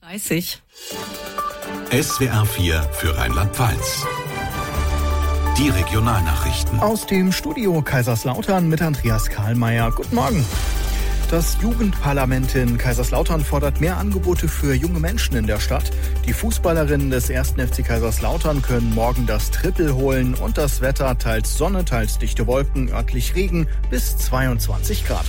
30. SWR 4 für Rheinland-Pfalz. Die Regionalnachrichten. Aus dem Studio Kaiserslautern mit Andreas Karlmeier. Guten Morgen. Das Jugendparlament in Kaiserslautern fordert mehr Angebote für junge Menschen in der Stadt. Die Fußballerinnen des 1. FC Kaiserslautern können morgen das Triple holen und das Wetter teils Sonne, teils dichte Wolken, örtlich Regen bis 22 Grad.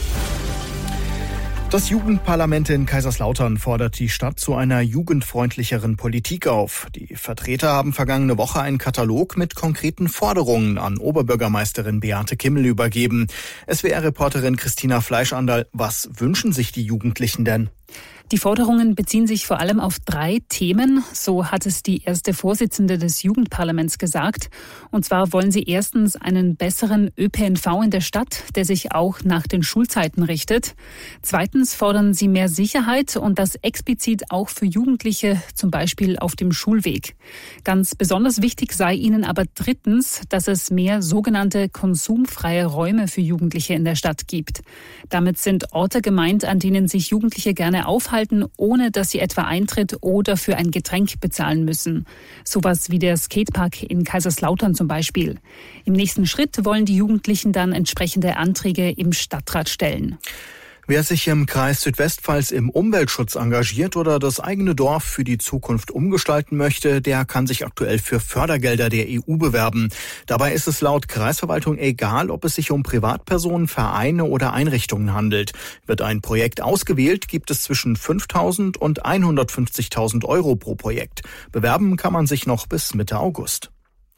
Das Jugendparlament in Kaiserslautern fordert die Stadt zu einer jugendfreundlicheren Politik auf. Die Vertreter haben vergangene Woche einen Katalog mit konkreten Forderungen an Oberbürgermeisterin Beate Kimmel übergeben. SWR-Reporterin Christina Fleischandal, was wünschen sich die Jugendlichen denn? Die Forderungen beziehen sich vor allem auf 3 Themen, so hat es die erste Vorsitzende des Jugendparlaments gesagt. Und zwar wollen sie erstens einen besseren ÖPNV in der Stadt, der sich auch nach den Schulzeiten richtet. Zweitens fordern sie mehr Sicherheit und das explizit auch für Jugendliche, zum Beispiel auf dem Schulweg. Ganz besonders wichtig sei ihnen aber drittens, dass es mehr sogenannte konsumfreie Räume für Jugendliche in der Stadt gibt. Damit sind Orte gemeint, an denen sich Jugendliche gerne aufhalten, ohne dass sie etwa Eintritt oder für ein Getränk bezahlen müssen. Sowas wie der Skatepark in Kaiserslautern zum Beispiel. Im nächsten Schritt wollen die Jugendlichen dann entsprechende Anträge im Stadtrat stellen. Wer sich im Kreis Südwestpfalz im Umweltschutz engagiert oder das eigene Dorf für die Zukunft umgestalten möchte, der kann sich aktuell für Fördergelder der EU bewerben. Dabei ist es laut Kreisverwaltung egal, ob es sich um Privatpersonen, Vereine oder Einrichtungen handelt. Wird ein Projekt ausgewählt, gibt es zwischen 5.000 und 150.000 Euro pro Projekt. Bewerben kann man sich noch bis Mitte August.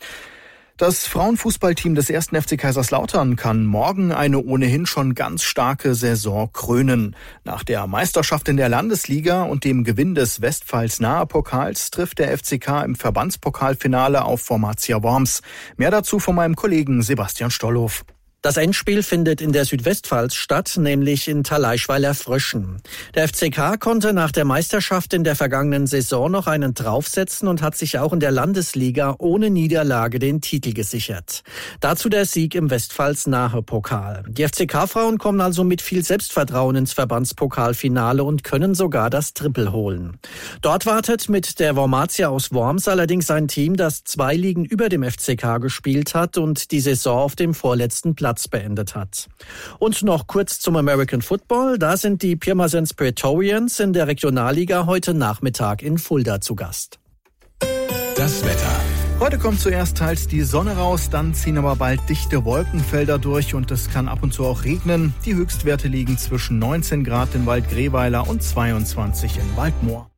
Das Frauenfußballteam des 1. FC Kaiserslautern kann morgen eine ohnehin schon ganz starke Saison krönen. Nach der Meisterschaft in der Landesliga und dem Gewinn des Westpfalz-Nahe-Pokals trifft der FCK im Verbandspokalfinale auf Wormatia Worms. Mehr dazu von meinem Kollegen Sebastian Stollhoff. Das Endspiel findet in der Südwestpfalz statt, nämlich in Thalaischweiler-Fröschen. Der FCK konnte nach der Meisterschaft in der vergangenen Saison noch einen draufsetzen und hat sich auch in der Landesliga ohne Niederlage den Titel gesichert. Dazu der Sieg im Westpfalz-Nahe-Pokal. Die FCK-Frauen kommen also mit viel Selbstvertrauen ins Verbandspokalfinale und können sogar das Triple holen. Dort wartet mit der Wormatia aus Worms allerdings ein Team, das 2 Ligen über dem FCK gespielt hat und die Saison auf dem vorletzten Platz beendet hat. Und noch kurz zum American Football. Da sind die Pirmasens Praetorians in der Regionalliga heute Nachmittag in Fulda zu Gast. Das Wetter. Heute kommt zuerst teils die Sonne raus, dann ziehen aber bald dichte Wolkenfelder durch und es kann ab und zu auch regnen. Die Höchstwerte liegen zwischen 19 Grad in Waldgreweiler und 22 in Waldmoor.